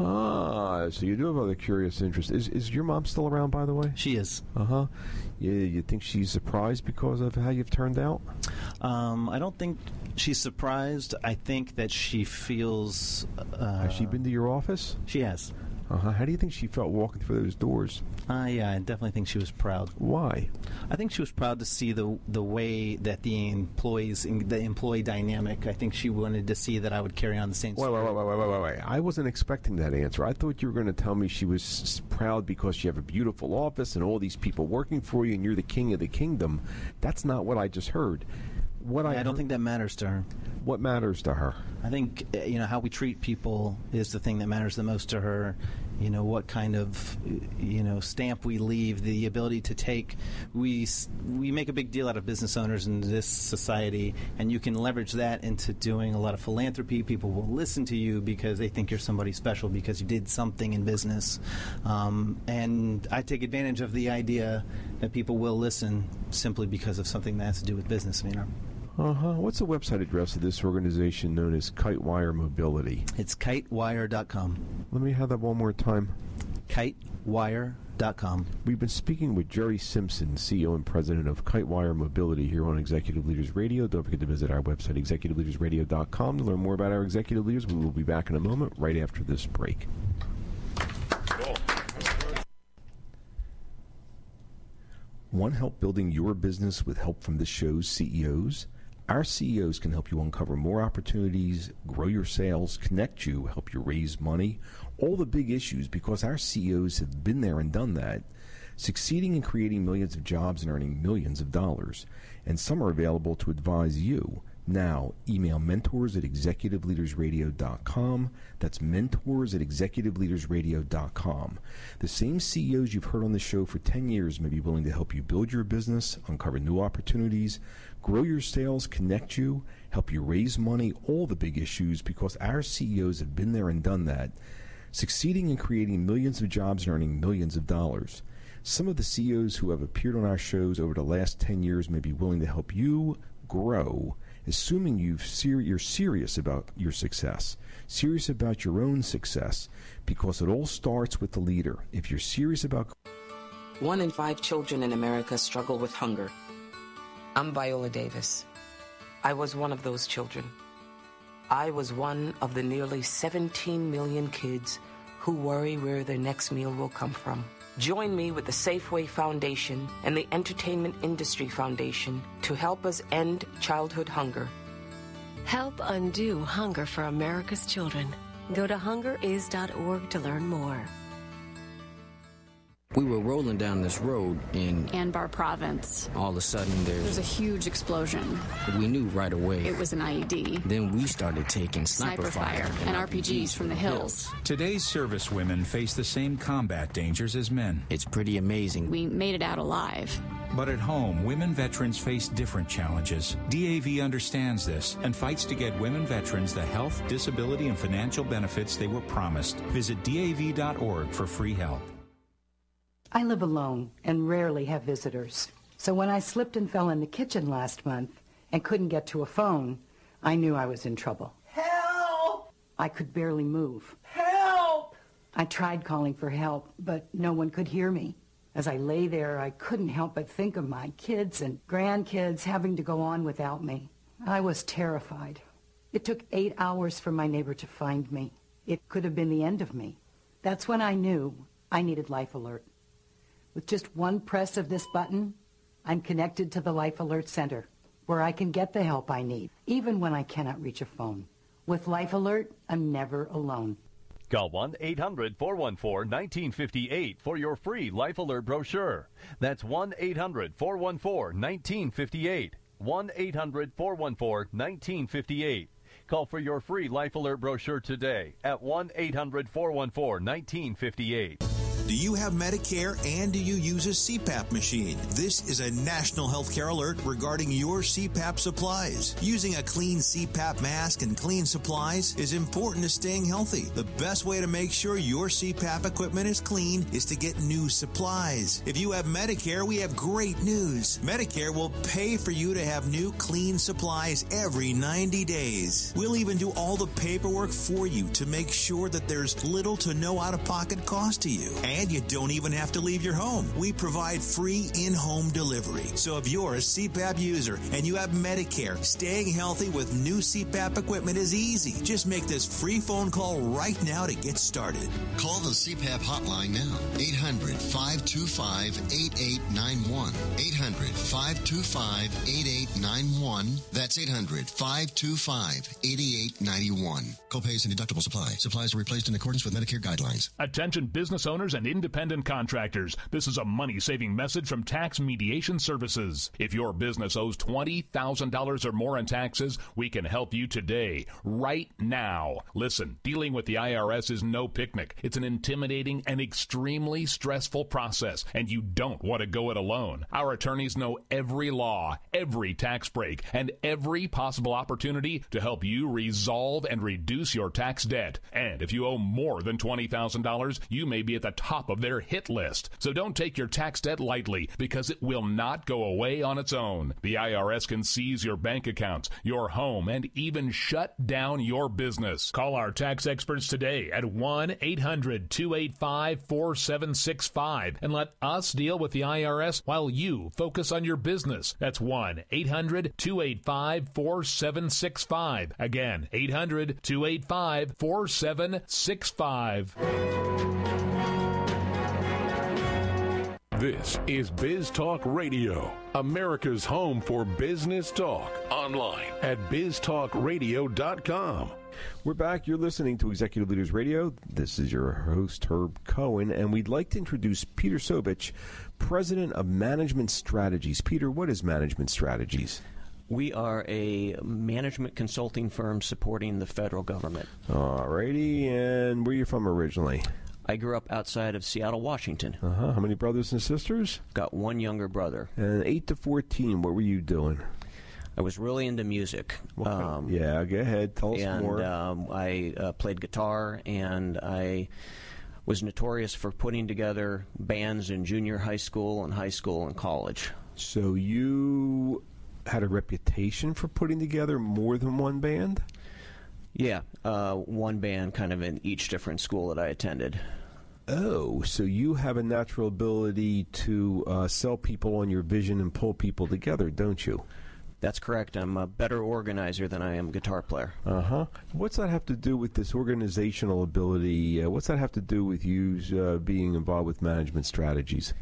Ah, so you do have other curious interests. Is is your mom still around, by the way? She is. Uh-huh. You, you think she's surprised because of how you've turned out? Um, I don't think she's surprised. I think that she feels... Uh, has she been to your office? She has. Uh-huh. How do you think she felt walking through those doors? Uh, yeah, I definitely think she was proud. Why? I think she was proud to see the the way that the employees, the employee dynamic. I think she wanted to see that I would carry on the same. Wait, wait, wait, wait, wait, wait, wait! I wasn't expecting that answer. I thought you were going to tell me she was s- proud because you have a beautiful office and all these people working for you, and you're the king of the kingdom. That's not what I just heard. What yeah, I, I don't heard, think that matters to her. What matters to her? I think uh, you know how we treat people is the thing that matters the most to her. You know what kind of you know stamp we leave, the ability to take. We we make a big deal out of business owners in this society, and you can leverage that into doing a lot of philanthropy. People will listen to you because they think you're somebody special because you did something in business. Um, and I take advantage of the idea that people will listen simply because of something that has to do with business. You know. Uh-huh. What's the website address of this organization known as Kitewire Mobility? It's kitewire dot com. Let me have that one more time. kitewire dot com. We've been speaking with Jerry Simpson, C E O and President of Kitewire Mobility here on Executive Leaders Radio. Don't forget to visit our website, executive leaders radio dot com, to learn more about our executive leaders. We will be back in a moment, right after this break. Want help building your business with help from the show's C E Os? Our C E Os can help you uncover more opportunities, grow your sales, connect you, help you raise money, all the big issues, because our C E Os have been there and done that, succeeding in creating millions of jobs and earning millions of dollars. And some are available to advise you. Now, email mentors at executive leaders radio dot com. That's mentors at executive leaders radio dot com. The same C E Os you've heard on the show for ten years may be willing to help you build your business, uncover new opportunities, grow your sales, connect you, help you raise money, all the big issues, because our C E Os have been there and done that, succeeding in creating millions of jobs and earning millions of dollars. Some of the C E Os who have appeared on our shows over the last ten years may be willing to help you grow, assuming you've ser- you're serious about your success, serious about your own success, because it all starts with the leader. If you're serious about... One in five children in America struggle with hunger. I'm Viola Davis. I was one of those children. I was one of the nearly seventeen million kids who worry where their next meal will come from. Join me with the Safeway Foundation and the Entertainment Industry Foundation to help us end childhood hunger. Help undo hunger for America's children. Go to hunger is dot org to learn more. We were rolling down this road in Anbar Province. All of a sudden there's... There's a huge explosion. We knew right away. It was an I E D. Then we started taking sniper, sniper fire, fire and R P Gs from the hills. Today's servicewomen face the same combat dangers as men. It's pretty amazing. We made it out alive. But at home, women veterans face different challenges. D A V understands this and fights to get women veterans the health, disability, and financial benefits they were promised. Visit D A V dot org for free help. I live alone and rarely have visitors. So when I slipped and fell in the kitchen last month and couldn't get to a phone, I knew I was in trouble. Help! I could barely move. Help! I tried calling for help, but no one could hear me. As I lay there, I couldn't help but think of my kids and grandkids having to go on without me. I was terrified. It took eight hours for my neighbor to find me. It could have been the end of me. That's when I knew I needed Life Alert. With just one press of this button, I'm connected to the Life Alert Center, where I can get the help I need, even when I cannot reach a phone. With Life Alert, I'm never alone. Call one eight hundred four one four one nine five eight for your free Life Alert brochure. That's one eight hundred four one four one nine five eight. one eight hundred four one four one nine five eight. Call for your free Life Alert brochure today at one eight hundred four one four one nine five eight. Do you have Medicare and do you use a C PAP machine? This is a national healthcare alert regarding your C PAP supplies. Using a clean C PAP mask and clean supplies is important to staying healthy. The best way to make sure your C PAP equipment is clean is to get new supplies. If you have Medicare, we have great news. Medicare will pay for you to have new clean supplies every ninety days. We'll even do all the paperwork for you to make sure that there's little to no out-of-pocket cost to you. And you don't even have to leave your home. We provide free in-home delivery. So if you're a C PAP user and you have Medicare, staying healthy with new C PAP equipment is easy. Just make this free phone call right now to get started. Call the C PAP hotline now. eight hundred, five two five, eight eight nine one. eight hundred, five two five, eight eight nine one. That's eight hundred, five two five, eight eight nine one. Copays and deductibles apply. Supplies are replaced in accordance with Medicare guidelines. Attention business owners and independent contractors. This is a money-saving message from Tax Mediation Services. If your business owes twenty thousand dollars or more in taxes, we can help you today, right now. Listen, dealing with the I R S is no picnic. It's an intimidating and extremely stressful process, and you don't want to go it alone. Our attorneys know every law, every tax break, and every possible opportunity to help you resolve and reduce your tax debt. And if you owe more than twenty thousand dollars, you may be at the top of their hit list. So don't take your tax debt lightly, because it will not go away on its own. The I R S can seize your bank accounts, your home, and even shut down your business. Call our tax experts today at one eight hundred, two eight five, four seven six five and let us deal with the I R S while you focus on your business. That's one eight hundred, two eight five, four seven six five. Again, eight hundred, two eight five, four seven six five. This is Biz Talk Radio, America's home for business talk. Online at biz talk radio dot com. We're back. You're listening to Executive Leaders Radio. This is your host, Herb Cohen, and we'd like to introduce Peter Sobich, President of Management Strategies. Peter, what is Management Strategies? We are a management consulting firm supporting the federal government. All righty. And where are you from originally? I grew up outside of Seattle, Washington. Uh-huh. How many brothers and sisters? Got one younger brother. And eight to fourteen, what were you doing? I was really into music. Um, yeah, go ahead. Tell us and, more. And um, I uh, played guitar, and I was notorious for putting together bands in junior high school and high school and college. So you had a reputation for putting together more than one band? Yeah, uh, one band kind of in each different school that I attended. Oh, so you have a natural ability to uh, sell people on your vision and pull people together, don't you? That's correct. I'm a better organizer than I am a guitar player. Uh-huh. What's that have to do with this organizational ability? Uh, what's that have to do with you uh, being involved with management strategies?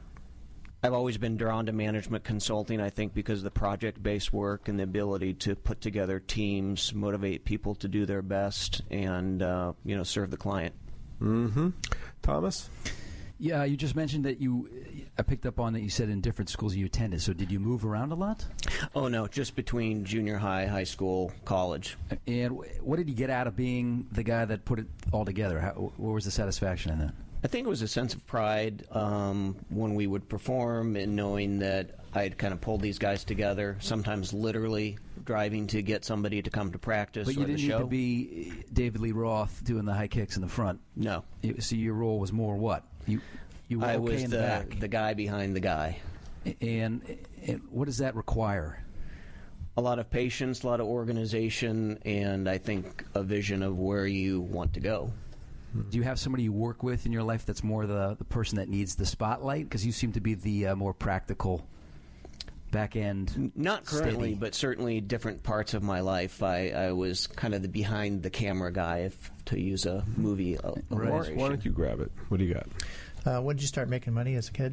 I've always been drawn to management consulting, I think, because of the project-based work and the ability to put together teams, motivate people to do their best, and, uh, you know, serve the client. Mm-hmm. Thomas? Yeah, you just mentioned that you, I picked up on that you said in different schools you attended. So did you move around a lot? Oh, no, just between junior high, high school, college. And what did you get out of being the guy that put it all together? How, what was the satisfaction in that? I think it was a sense of pride um, when we would perform and knowing that I'd kind of pulled these guys together, sometimes literally driving to get somebody to come to practice but you or didn't the show. need to be David Lee Roth doing the high kicks in the front. No. So your role was more what? You you were I okay was in the, the back. the guy behind the guy. And, and what does that require? A lot of patience, a lot of organization, and I think a vision of where you want to go. Do you have somebody you work with in your life that's more the, the person that needs the spotlight? Because you seem to be the uh, more practical back end. Not currently, steady. but certainly different parts of my life. I, I was kind of the behind the camera guy, if to use a movie uh, Right. Why don't you grab it? What do you got? Uh, when did you start making money as a kid?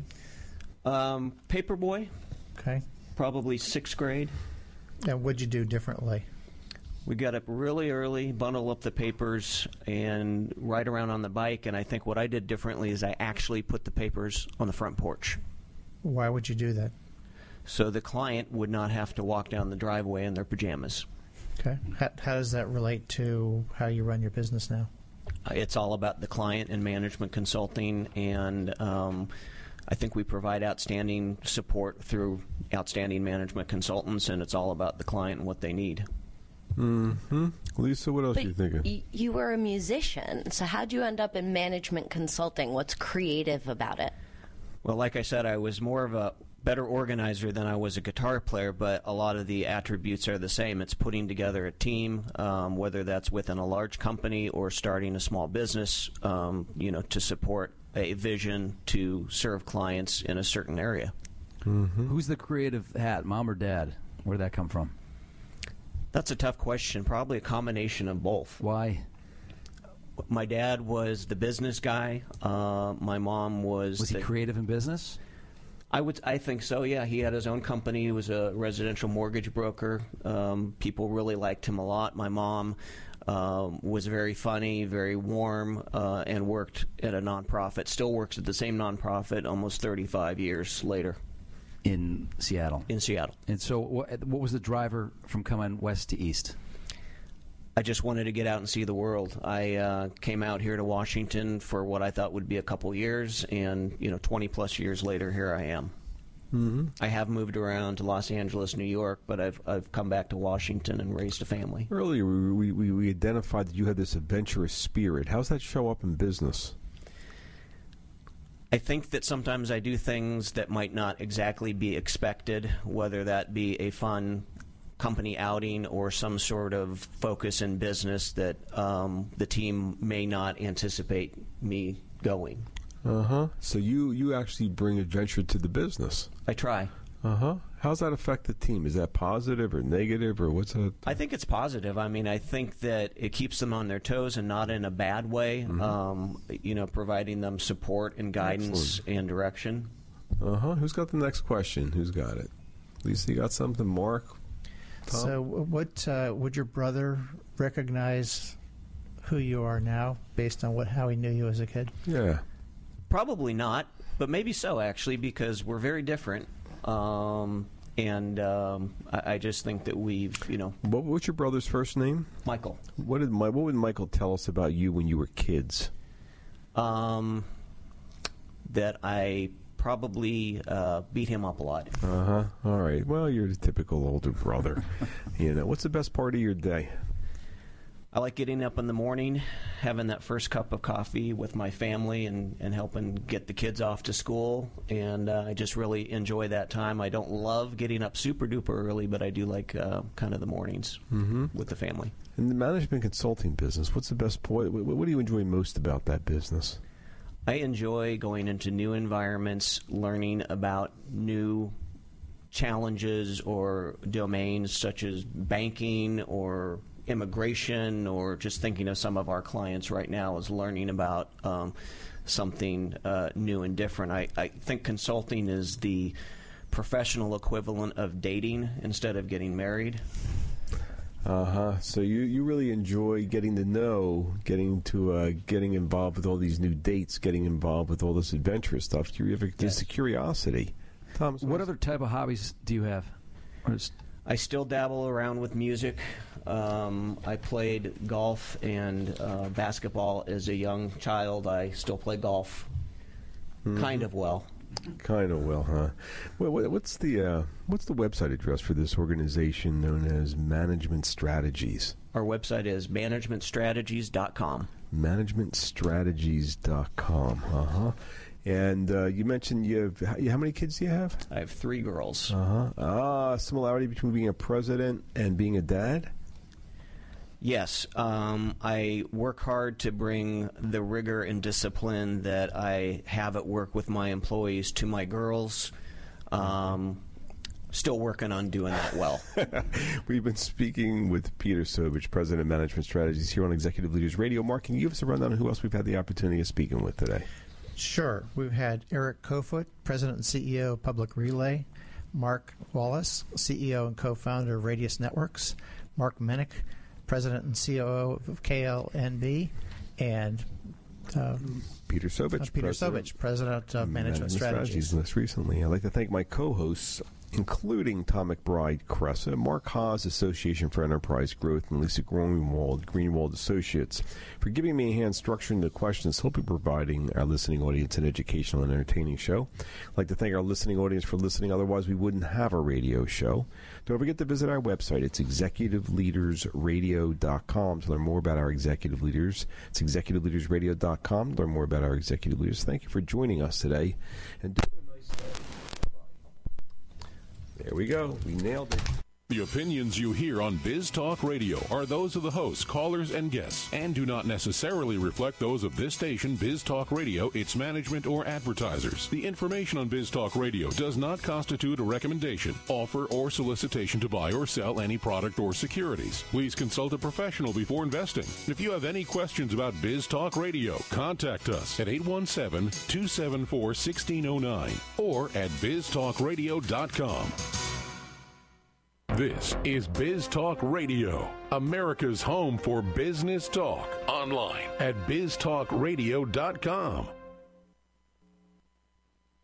Um, Paperboy. Okay. Probably sixth grade. And what'd you do differently? We got up really early, bundle up the papers, and ride around on the bike. And I think what I did differently is I actually put the papers on the front porch. Why would you do that? So the client would not have to walk down the driveway in their pajamas. Okay. How, how does that relate to how you run your business now? it's all about the client and management consulting, and um, I think we provide outstanding support through outstanding management consultants, and it's all about the client and what they need. Mm-hmm. Lisa, what else But are you thinking? y- you were a musician, so how'd you end up in management consulting? What's creative about it? Well, like I said, I was more of a better organizer than I was a guitar player, but a lot of the attributes are the same. It's putting together a team, um, whether that's within a large company or starting a small business, um, you know, to support a vision to serve clients in a certain area. Mm-hmm. Who's the creative hat, mom or dad? Where did that come from? That's a tough question. Probably a combination of both. Why? My dad was the business guy. Uh, my mom was. Was he the, creative in business? I would. I think so. Yeah, he had his own company. He was a residential mortgage broker. Um, people really liked him a lot. My mom um, was very funny, very warm, uh, and worked at a nonprofit. Still works at the same nonprofit almost thirty-five years later. In Seattle. In Seattle. And so, what, what was the driver from coming west to east? I just wanted to get out and see the world. I uh, came out here to Washington for what I thought would be a couple years, and you know, twenty plus years later, here I am. Mm-hmm. I have moved around to Los Angeles, New York, but I've I've come back to Washington and raised a family. Earlier, we, we, we identified that you had this adventurous spirit. How's that show up in business? I think that sometimes I do things that might not exactly be expected, whether that be a fun company outing or some sort of focus in business that um, the team may not anticipate me going. Uh-huh. So you, you actually bring adventure to the business. I try. Uh-huh. How's that affect the team? Is that positive or negative, or what's that? I think it's positive. I mean, I think that it keeps them on their toes and not in a bad way, Mm-hmm. um, you know, providing them support and guidance Excellent. and direction. Uh-huh. Who's got the next question? Who's got it? Lisa, you got something? Mark? Tom? So, what uh, would your brother recognize who you are now based on what how he knew you as a kid? Yeah. Probably not, but maybe so, actually, because we're very different. Um, and um, I, I just think that we've, you know... What, what's your brother's first name? Michael. What did my, What would Michael tell us about you when you were kids? Um, that I probably uh, beat him up a lot. Uh-huh. All right. Well, you're the typical older brother. You know, what's the best part of your day? I like getting up in the morning, having that first cup of coffee with my family and, and helping get the kids off to school. And uh, I just really enjoy that time. I don't love getting up super duper early, but I do like uh, kind of the mornings mm-hmm. with the family. In the management consulting business, what's the best point? What, what do you enjoy most about that business? I enjoy going into new environments, learning about new challenges or domains such as banking or immigration, or just thinking of some of our clients right now as learning about um, something uh, new and different. I, I think consulting is the professional equivalent of dating instead of getting married. Uh-huh. So you, you really enjoy getting to know, getting to uh, getting involved with all these new dates, getting involved with all this adventurous stuff. You have a, just a curiosity. Thomas, what other type of hobbies do you have? Or is I still dabble around with music. Um, I played golf and uh, basketball as a young child. I still play golf mm-hmm. kind of well. Kind of well, huh? Well, what's the uh, what's the website address for this organization known as Management Strategies? Our website is management strategies dot com. management strategies dot com. Uh-huh. And uh, you mentioned you have, how many kids do you have? I have three girls. Uh-huh. Ah, similarity between being a president and being a dad? Yes. Um, I work hard to bring the rigor and discipline that I have at work with my employees to my girls. Um, still working on doing that well. We've been speaking with Peter Sobich, President of Management Strategies, here on Executive Leaders Radio. Mark, can you give us a rundown of who else we've had the opportunity of speaking with today? Sure. We've had Eric Kofoot, President and C E O of Public Relay, Mark Wallace, C E O and co-founder of Radius Networks, Mark Menick, President and C O O of K L N B, and uh, Peter Sovich. Uh, Peter Sovich, President of Management, Management Strategies. Strategies. Most recently, I'd like to thank my co-hosts, including Tom McBride Cressa, Mark Haas, Association for Enterprise Growth, and Lisa Greenwald, Greenwald Associates, for giving me a hand structuring the questions, hopefully providing our listening audience an educational and entertaining show. I'd like to thank our listening audience for listening, otherwise we wouldn't have a radio show. Don't forget to visit our website. It's executive leaders radio dot com to learn more about our executive leaders. It's executive leaders radio dot com to learn more about our executive leaders. Thank you for joining us today. And do a nice day. There we go. We nailed it. The opinions you hear on Biz Talk Radio are those of the hosts, callers, and guests, and do not necessarily reflect those of this station, Biz Talk Radio, its management, or advertisers. The information on Biz Talk Radio does not constitute a recommendation, offer, or solicitation to buy or sell any product or securities. Please consult a professional before investing. If you have any questions about Biz Talk Radio, contact us at eight one seven, two seven four, one six zero nine or at biz talk radio dot com. This is Biz Talk Radio, America's home for business talk. Online at biz talk radio dot com.